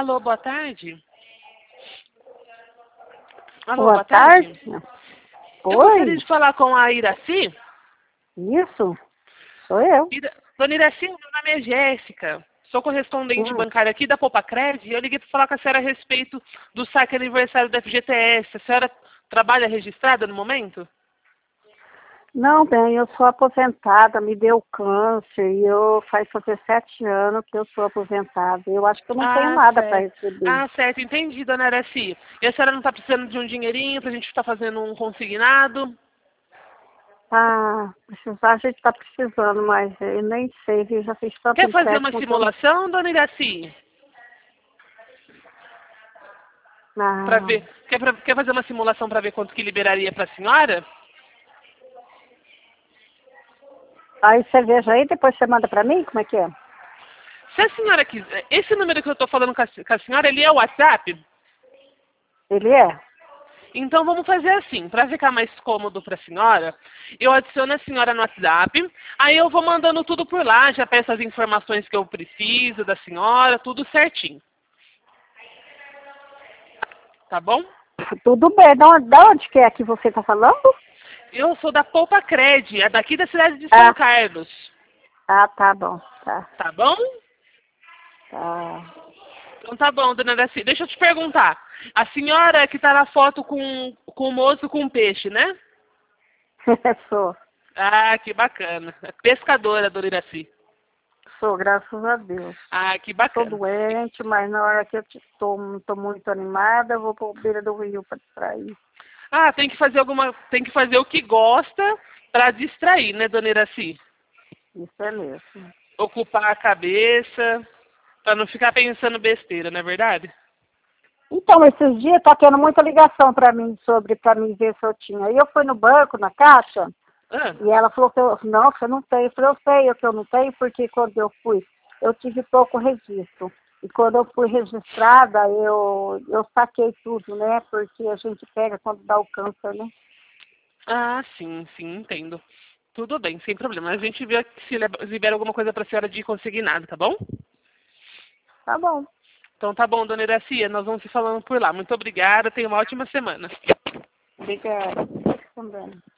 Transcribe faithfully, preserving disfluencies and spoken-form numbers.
Alô, boa tarde. Alô, Boa boa tarde. tarde. Eu gostaria Oi, de falar com a Iraci. isso, sou eu. Ira... Dona Iraci, meu nome é Jéssica. Sou correspondente Hum. bancária aqui da Popacred e eu liguei para falar com a senhora a respeito do saque aniversário da F G T S. A senhora trabalha registrada no momento? Não, bem, eu sou aposentada, me deu câncer e eu faz fazer sete anos que eu sou aposentada. Eu acho que eu não tenho Ah, nada para certo. receber. Ah, certo. Entendi, dona Iraci. E a senhora não está precisando de um dinheirinho para a gente estar fazendo um consignado? Ah, precisar, a gente está precisando, mas eu nem sei, viu? Já fiz tanto Quer fazer uma empréstimo que eu não... simulação, dona Iraci? Para Ah, ver, quer, pra- quer fazer uma simulação para ver quanto que liberaria para a senhora? aí você veja aí, depois você manda para mim, como é que é? Se a senhora quiser, esse número que eu estou falando com a, com a senhora, ele é o WhatsApp? Ele é? Então vamos fazer assim, para ficar mais cômodo para a senhora, eu adiciono a senhora no WhatsApp, aí eu vou mandando tudo por lá, já peço as informações que eu preciso da senhora, tudo certinho. Tá bom? Tudo bem, da onde, da onde que é que você está falando? Eu sou da Poupa Cred, é daqui da cidade de São Ah, Carlos. ah, tá bom, tá, Tá bom? tá. Então tá bom, dona Daci. Deixa eu te perguntar. A senhora que tá na foto com, com o moço com o peixe, né? Sou. Ah, que bacana. É pescadora, dona Iraci. Sou, graças a Deus. Ah, que Sou bacana. doente, mas na hora que eu estou tô muito animada, eu vou para beira do rio para distrair. Ah, tem que fazer alguma. Tem que fazer o que gosta pra distrair, né, dona Iraci? Isso é mesmo. Ocupar a cabeça, pra não ficar pensando besteira, não é verdade? Então, esses dias tá tendo muita ligação para mim sobre, para mim ver se eu tinha. Aí eu fui no banco, na caixa, Ah, e ela falou que eu, não, você não tem. Eu falei, eu sei que eu não tenho, porque quando eu fui, eu tive pouco registro. E quando eu fui registrada, eu, eu saquei tudo, né? Porque a gente pega quando dá o câncer, né? ah, sim, sim, entendo. Tudo bem, sem problema. A gente vê se libera alguma coisa pra senhora de consignado, tá bom? Tá bom. Então tá bom, dona Iracia, nós vamos se falando por lá. Muito obrigada, tenha uma ótima semana. Obrigada. Também.